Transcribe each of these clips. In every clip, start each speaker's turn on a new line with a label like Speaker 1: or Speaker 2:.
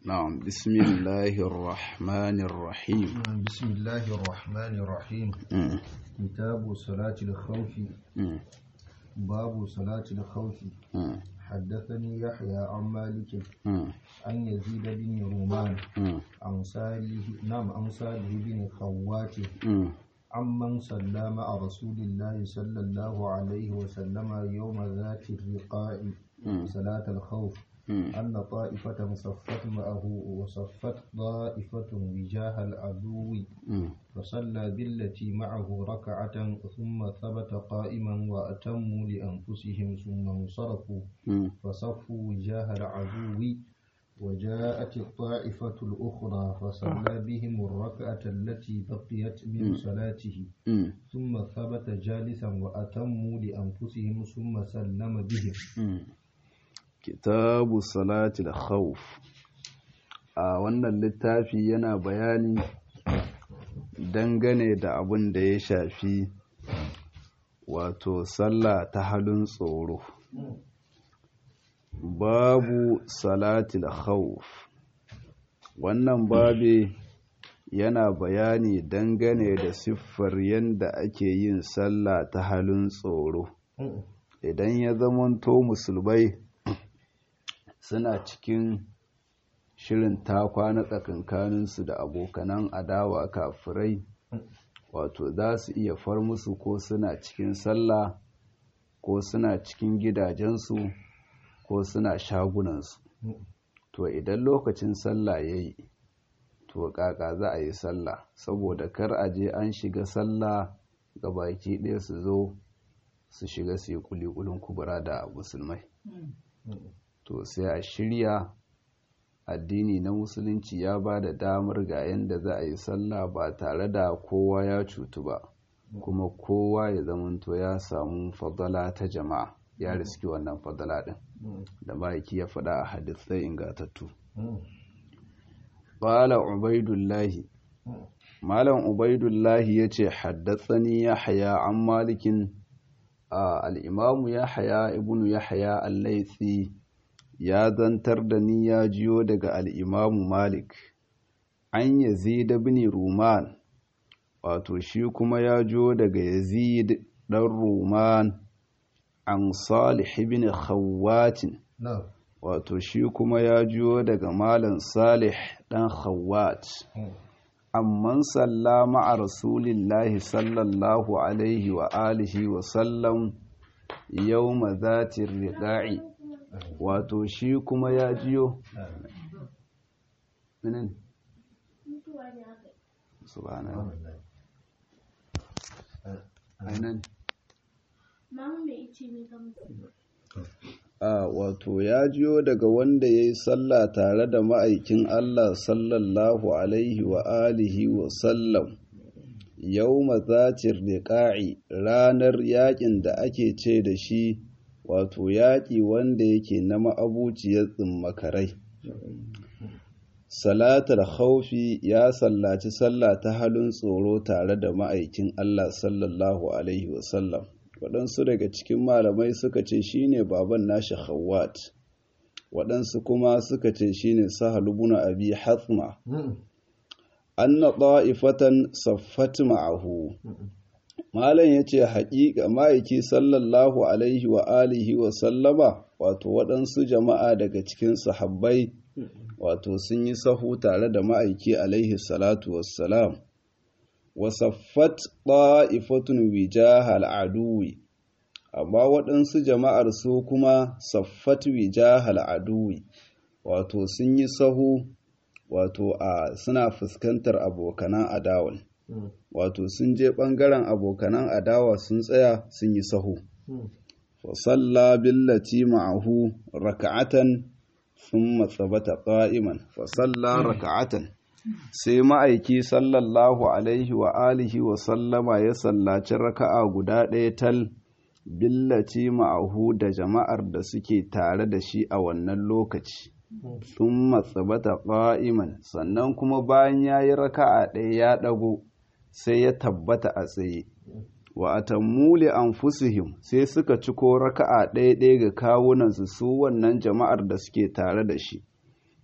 Speaker 1: نعم بسم الله الرحمن الرحيم
Speaker 2: بسم الله الرحمن الرحيم كتاب صلاة الخوف باب صلاة الخوف حدثني يحيى عن مالك عن يزيد بن رومان عن صالح بن خوات عمن صلى مع رسول الله صلى الله عليه وسلم يوم ذات الرقاع صلاة الخوف أن طائفة صفت معه وصفت طائفة وجاه العدو فصلى بالتي معه ركعة ثم ثبت قائما وأتموا لأنفسهم ثم انصرفوا فصفوا وجاه العدو وجاءت الطائفة الأخرى فصلى بهم الركعة التي بقيت من صلاته ثم ثبت جالسا وأتموا لأنفسهم ثم سلم بهم.
Speaker 1: Kitabu salatil khawf. A wannan littafi yana bayani dangane da abin da ya shafi wato sallah ta halin tsoro. Babu salatil khawf. Wannan babe yana bayani dangane da siffar yadda ake yin sallah ta halin tsoro. Idan ya zamanto musulmai suna cikin shirin takwana tsakankaninsu da abokanan adawa kafirai, wato za su iya far musu ko suna cikin sallah ko suna cikin gidajensu ko suna shagunansu. To idan lokacin sallah ya yi, to kaka za a yi sallah, saboda kar a je an shiga sallah ga baki ɗaya su zo su shiga su yi kulikulin kubura da musulmai. To sai a shirya. Addini na musulunci ya ba da damar ga yadda za a yi sallah ba tare da kowa ya cutu ba, kuma kowa ya zamanto ya samu fadala ta jama'a, ya riski wannan fadala din da ma'aiki ya faɗa a hadisai ingatattu. Qala Ubaidullahi, Malam Ubaidullahi yace haddathani Yahya an Malikin. Al-Imam Yahya ibn Yahya al-Laythi ya zantar da ni ya jiyo daga al'imamu Malik, an Yazid bin Ruman, wato shi kuma ya jiyo daga Yazid ɗan Ruman, an Salih bin Khawwatin, wato shi kuma ya jiyo daga Malam Salih ɗan Khawwat, amman sallama a Rasulillahi sallallahu alaihi wa alihi wa sallam yau mazatin riƙa'i. Wato shi kuma ya jiyo minin subhanallah ainan wato ya jiyo daga wanda ya yi sallah tare da ma'aikin Allah sallallahu alaihi wa alihi wa sallam yawma zatir riqa'i, ranar yakin da ake ce da shi wato yaƙi wanda yake na ma'abuciyar tsimmakarai. Salatul khawfi, ya sallaci sallah ta halin tsoro tare da ma'aikin Allah sallallahu alaihi wasallam. Waɗansu daga cikin malamai suka ce shine baban nashi Khawwat, waɗansu kuma suka ce shine Sahal ibn Abi Hathma. Anna ta'ifatan saffat ma'ahu. Malam ya ce haƙiƙa ma'aiki sallallahu alaihi wa alihi wa sallama, wato waɗansu jama'a daga cikin sahabbai wato sun yi sahu tare da ma'aiki alaihi salatu wassalam. Wasaffat ta'ifatun wijahal aduwi, amma waɗansu jama'ar su kuma saffat wijahal aduwi, wato sun yi sahu wato suna fuskantar abokanan adawan. Wato sun je ɓangaren abokanan adawa sun tsaya sun yi sahu. Fasalla billati ma'ahu raka'atan thumma thabata qa'iman. Fasalla raka'atan, sai ma'aiki sallallahu alaihi wa alihi wa sallama ya sallaci raka'a guda ɗaya tal billati ma'ahu da jama'ar da suke tare da shi a wannan lokaci. Thumma thabata qa'iman, sannan kuma bayan yayi raka'a ɗaya ya ɗago sai ya tabbata a tsaye. Wa atammu li anfusihim, sai suka ciko raka'a ɗaya ga kawunansu su wannan jama'ar da suke tare da shi.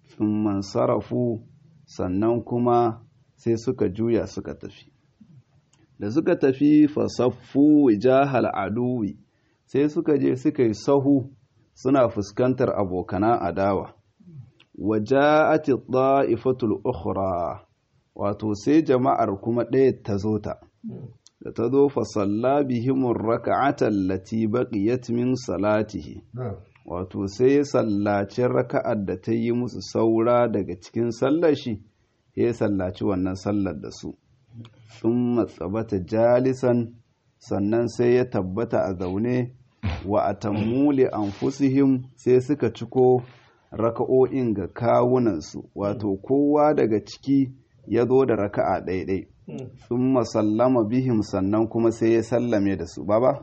Speaker 1: thumma sarafu sannan kuma sai suka juya suka tafi da suka tafi fasaffu wijahal aduwi sai suka je suka yi sahu suna fuskantar abokanan adawa waja'ati ta'ifatul ukhra wato sai jama'ar kuma ɗaya ta zo ta da ta zo fa salla bihimur raka'ata allati baqiyat min salatihi wato sai ya sallaci raka'ar da ta yi musu saura daga cikin sallar shi ya sallaci wannan sallar da su thumma tsabata jalisan sannan sai ya tabbata a zaune wa atammu li anfusihim sai suka ciko raka'o'in ga kawunansu wato kowa daga ciki ya zo da raka'a ɗaiɗai thumma sallama bihim sannan kuma sai ya sallame da su baba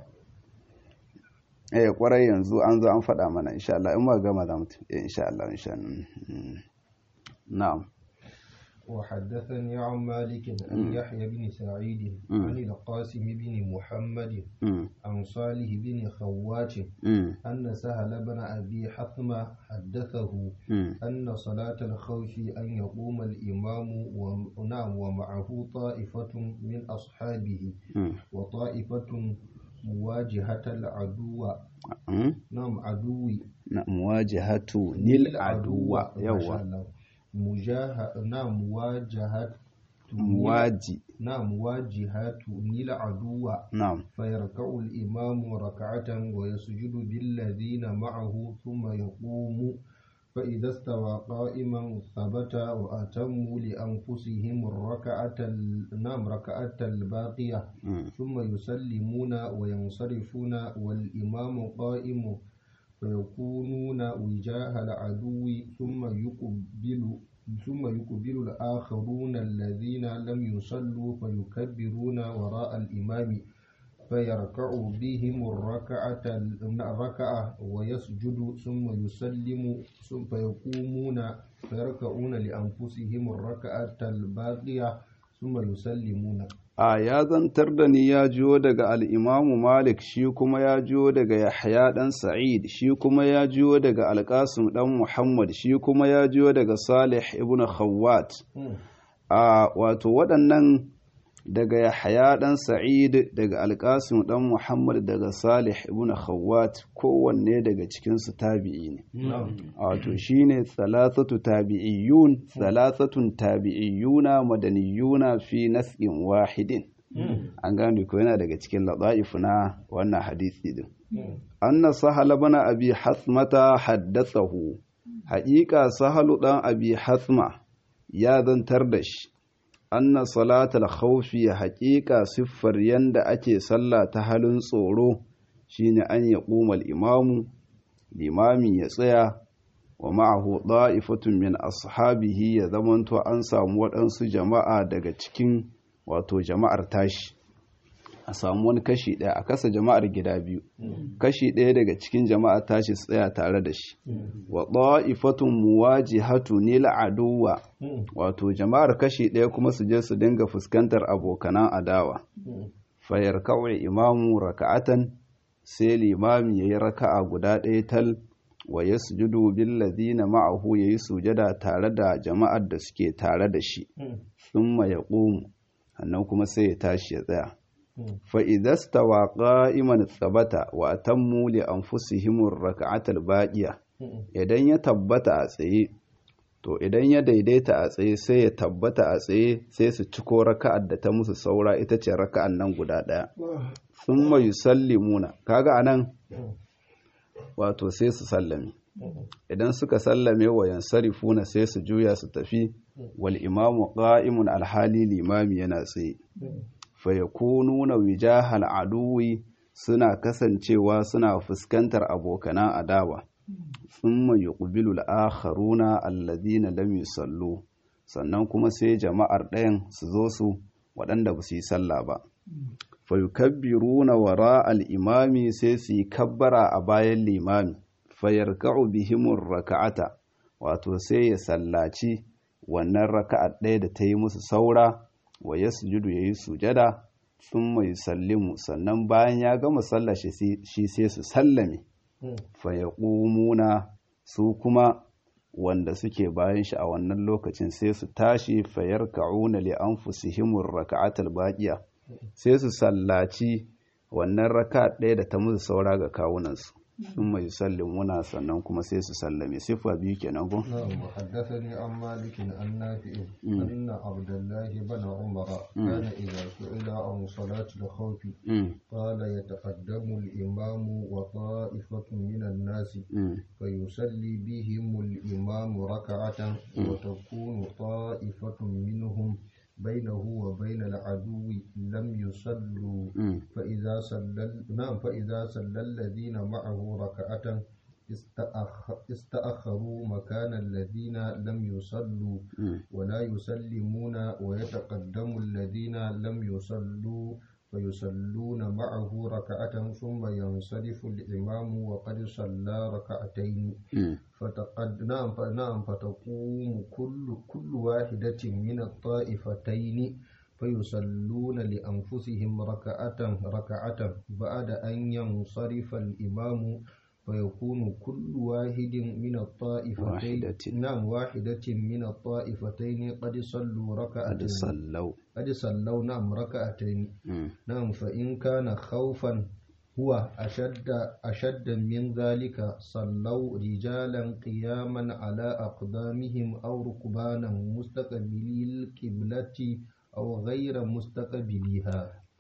Speaker 1: kwarai yanzu an zo an faɗa mana insha Allah in ma gama za mu insha Allah na'am
Speaker 2: وحدثني عن مالك عن يحيى بن سعيد عن القاسم بن محمد عن صالح بن خوات أن سهل بن أبي حثمة حدثه أن صلاة الخوف أن يقوم الإمام ومعه طائفة من أصحابه وطائفة مواجهة العدو نعم عدوي
Speaker 1: مواجهة للعدو يوا
Speaker 2: مواجهة للعدو فيركع الإمام ركعة ويسجد بالذين معه ثم يقوم فإذا استوى قائما ثبت وأتموا لأنفسهم ركعة الباقية ثم يسلمون وينصرفون والإمام قائم فيكونون وجاه العدو ثم يقبل الآخرون الذين لم يصلوا فيكبرون وراء الإمام فيركع بهم الركعة ويسجد ثم يسلم فيقومون فيركعون لأنفسهم الركعة الباقية ثم يسلمون
Speaker 1: ya zantar da ni ya jiyo daga al'imamu Malik shi kuma ya jiyo daga Yahya ɗan Sa'id shi kuma ya jiyo daga Alƙasim ɗan Muhammad shi kuma ya jiyo daga Salih ibn Khawwat wato waɗannan daga Yahya ɗan Sa'id daga Alƙasim ɗan Muhammad daga Salih ibn Khawwat kowanne daga cikinsu tabi'i ne wato shine salasatun tabi'iyyuna madaniyuna fi nas'in wahidin an gane ko yana daga cikin ladaifu na wannan hadisi din anna sahal bana abi hasmata haddathahu haqiqa sahalu dan abi hasma ya zantar da shi anna salatul khawfi haqiqa siffar yanda ake sallah ta halin tsoro shine an yaquma al-imamu limami ya tsaya wa ma'ahu da'ifatun min ashabihi ya zamanto an samu waɗansu jama'a daga cikin wato jama'ar tashi a samu wani kashi ɗaya a kasa jama'ar gida biyu kashi ɗaya daga cikin jama'ar tashi su tsaya tare da shi wa da'ifatun muwajihatu nil aduwa wato jama'ar kashi ɗaya kuma su je su dinga fuskantar abokanan adawa fayar kawai imamu raka'atan sai limami yayi raka'a guda ɗaya tal wa yasjudu bil ladina ma'ahu yayi sujada tare da jama'ar da suke tare da shi thumma yaqumu sannan kuma sai ya tashi ya tsaya fa idza stawa qa'iman thabata wa atammu li anfusihim ar-rak'ata al-baqiya idan ya tabbata a tsaye to idan ya daidaita a tsaye sai ya tabbata a tsaye sai su ciko raka'ar da ta musu saura ita ce raka'an nan guda daya thumma yusallimuna kaga anan wato sai su sallame idan suka sallame wa yansarifuna sai su juya su tafi wal imamu qa'imun alhali limami yana tsaye fa yakununa wijahal aduwi suna kasancewa suna fuskantar abokanan adawa thumma yuqbilu al-akharuna alladhina lam yusallu sannan kuma sai jama'ar ɗayan su zo su waɗanda ba su yi sallah ba fa yukabbiruna wara al-imami sai su yi kabbara a bayan limami fa yarka'u bihimur raka'ata wato sai ya sallaci wannan raka'a ɗaya da ta yi musu saura wa yasjudu yayi sujada thumma yusallimu sannan bayan ya gama sallar shi sai su sallame fa yaqumuna su kuma wanda suke bayan shi a wannan lokacin sai su tashi fayarka'una li anfusihim raka'atal baqiya sai su sallaci wannan raka ɗaya da ta musu saura ga kawunansu sun mai sallimuna sannan kuma sai su sallame sifa biyu kenan ko
Speaker 2: حدثني عن مالك عن نافع أن عبد الله بن عمر كان إذا سئل عن صلاة الخوف قال يتقدم الإمام وطائفة من الناس فيصلي بهم الإمام ركعة وتكون طائفة منهم بينه وبين العدو لم يصلوا فإذا صلى الذين معه ركعة استأخروا مكان الذين لم يصلوا ولا يسلمون ويتقدم الذين لم يصلوا فيصلون معه ركعة ثم ينصرف الإمام وقد صلى ركعتين فتقوم كل واحدة من الطائفتين فيصلون لأنفسهم ركعة بعد أن ينصرف الإمام فيكون كل واحد من الطائفتين واحدة من الطائفتين قد صلوا ركعتين قد صلوا ركعتين فإن كان خوفا هو أشد من ذلك صلوا رجالا قياما على أقدامهم أو ركبانا مستقبلي القبلة أو غير مستقبليها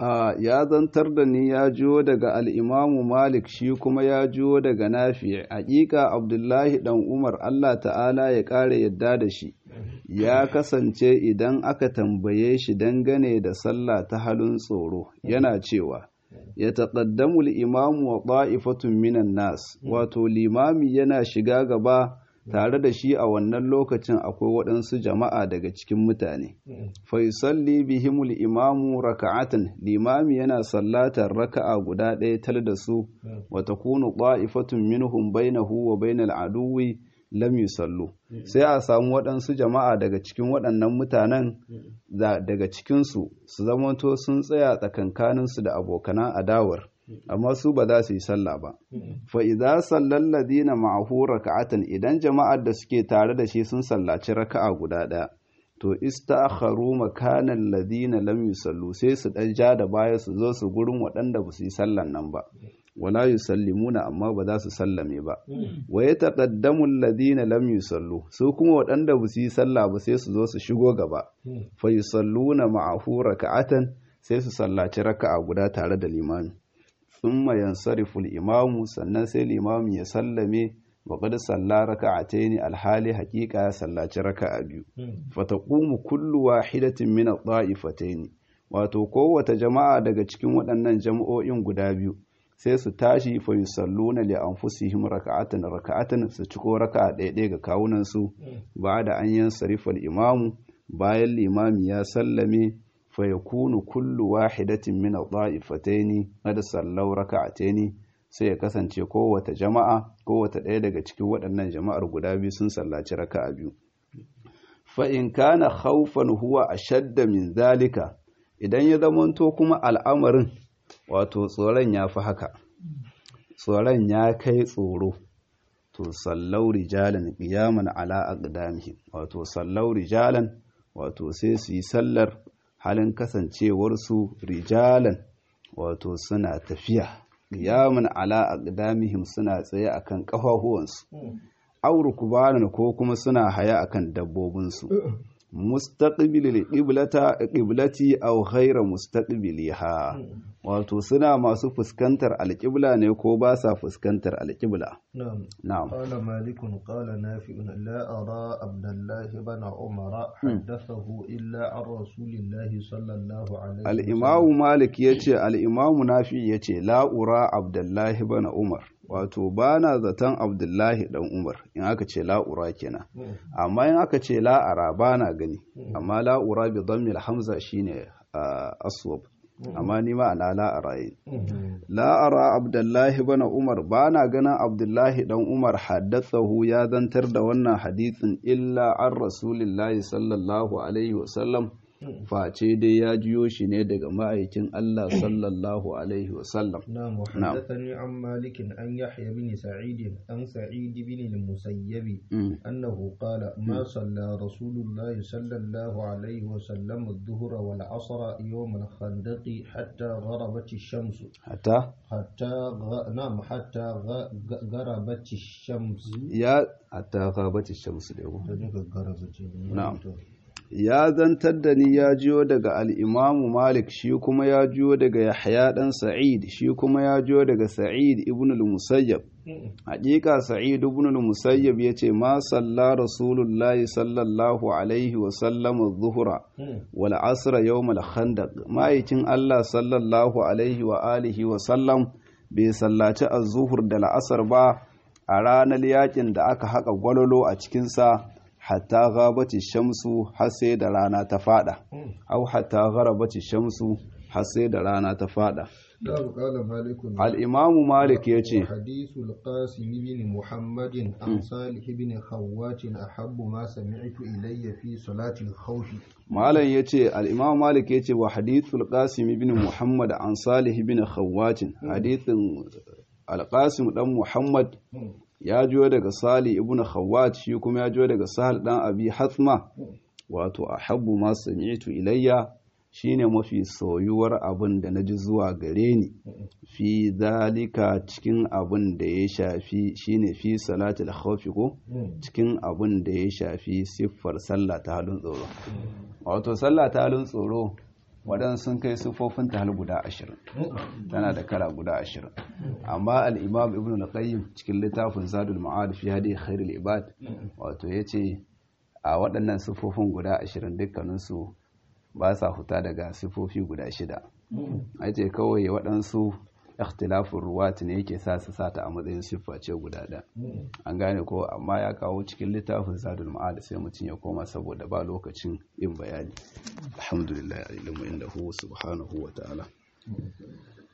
Speaker 1: ya zantar da ni ya jiwo daga al'imamu Malik shi kuma ya jiwo daga Nafi haƙiƙa Abdullahi ɗan Umar Allah ta'ala ya ƙara yadda da shi ya kasance idan aka tambaye shi dangane da sallah ta halin tsoro yana cewa ya taƙaddamu al'imamu wa ɗa'ifatun minan nas wato limami yana shiga gaba tare da shi a wannan lokacin akwai waɗansu jama'a daga cikin mutane. Faisalli bihimul imamu raka'atan limami yana sallatar raka'a guda ɗaya tal da su wa takunu qa'ifatun minhum bainahu wa bainal aduwi lam yusallu. Sai a samu waɗansu jama'a daga cikin waɗannan mutanen daga cikinsu su zamanto sun tsaya tsakankaninsu da abokanan adawar. amma su ba za su yi sallah ba fa idza sallal ladina ma'ahu raka'atan idan jama'ar da suke tare da shi sun sallaci raka'a guda daya to ista'kharu makanan ladina lam yusallu sai su dan ja da baya su zo su gurin waɗanda ba su yi sallan nan ba wala yusallimuna amma ba za su sallame ba wa yataqaddamu alladhina lam yusallu su kuma waɗanda ba su yi sallah ba sai su zo su shigo gaba fa yusalluna ma'ahu raka'atan sai su sallaci raka'a guda tare da limami thumma yansarifu al-imamu sannan sai limami ya sallame wa qad salla raka'atayn alhali haqiqa ya sallaci raka'a biyu fa taqumu kullu wahidatin min ad-da'ifatayn wato kowace jama'a daga cikin waɗannan jama'o'in guda biyu sai su tashi fa yusalluna li anfusihim raka'atan su ciko raka'a ɗaya ga kawunan su ba'da an yansarifa al-imamu bayan limami ya sallame fayakunu kullu wahidatin min ad-da'ifatayn qad sallaw raka'atayn sai ya kasance kowace ɗaya daga cikin waɗannan jama'ar guda biyu sun sallaci raka'a biyu fa in kana khawfan huwa ashadda min zalika idan ya zamanto kuma al'amarin wato tsoron ya fi haka tsoron ya kai tsoro to sallau rijalan qiyaman ala aqdamihim wato sallau rijalan wato sai su yi sallar halin kasancewarsu rijalan wato suna tafiya qiyaman ala aqdamihim suna tsaye akan kafafuwansu aw rukbanan ko kuma suna haya akan dabbobinsu mustaqbilil qiblati aw ghayra mustaqbiliha wato suna masu fuskantar alqibla ne ko ba sa fuskantar alqibla
Speaker 2: na'am qala malik qala nafi' la ara abdullah ibn umar haddathahu illa an rasulillah sallallahu alaihi
Speaker 1: al-imam malik yace al-imam nafi yace la ura abdullah ibn umar wato ba na zaton abdullahi dan umar in aka ce la'ura kenan amma in aka ce la'ara ba na gani amma la'ura bi dhammil hamza shine aswab amma ni ma ana la'ara yi la'ara abdullahi bana umar ba na ganin abdullahi dan umar haddathahu ya zantar da wannan hadisin illa an rasulillahi sallallahu alaihi wasallam face dai ya jiyo shi ne daga ma'aikin Allah sallallahu alaihi wasallam.
Speaker 2: نعم وحدثني عن مالك عن يحيى بن سعيد عن سعيد بن المسيب أنه قال ما صلى رسول الله صلى الله عليه وسلم الظهر والعصر يوم الخندق حتى غربت الشمس حتى غربت الشمس
Speaker 1: حتى غربت الشمس نعم ya zantar da ni ya jiyo daga al'imamu Malik shi kuma ya jiyo daga Yahya ɗan Sa'id shi kuma ya jiyo daga Sa'id ibn al-Musayyab. Haƙiƙa Sa'id ibn al-Musayyab ya ce, Ma salla Rasulullahi sallallahu Alaihi wasallam zuhura wal asra yawm al-khandaq. Ma'aikin Allah sallallahu Alaihi wa alihi wasallam bai sallaci az-zuhur da la'asar ba a ranar yakin da aka haƙa gwalolo a cikinsa. Hatta gabati shamsu har sai da rana ta fada au hatta gharabati shamsu har sai da rana ta fada. Al-Imam Malik yace
Speaker 2: hadithul Qasim ibn Muhammadin an Salih ibn Khawwat ahabbu ma sami'tu ilayya fi salati al-khawf.
Speaker 1: Malam yace al-Imam Malik yace wa hadithul Qasim ibn Muhammad an Salih ibn Khawwat hadithin al-Qasim dan Muhammad ya jiyo daga Sali ibn Khawwat shi kuma ya jiyo daga Sahal dan Abi Hathma wato ahabbu ma sami'tu ilayya shine mafi soyuwar abin da naji zuwa gare ni fi zalika cikin abin da ya shafi shine fi salatul khawfi ko cikin abin da ya shafi siffar sallah ta halin tsoro wato sallah ta halin tsoro waɗansu sun kai siffofin ta hal guda 20 tana da kala guda 20 amma al-imam ibn al-qayyim cikin littafin zadul ma'ad fi hadi khairul ibad wato yace a waɗannan siffofin guda 20 dukkaninsu ba sa huta daga siffofi guda 6 yace kawai waɗansu ikhtilafin ruwat ne yake sa su sata a matsayin siffa ce guda ɗaya an gane ko amma ya kawo cikin littafin zadul ma'ad sai mutum ya koma saboda ba lokacin yin bayani alhamdulillah ilmu indahu subhanahu wa ta'ala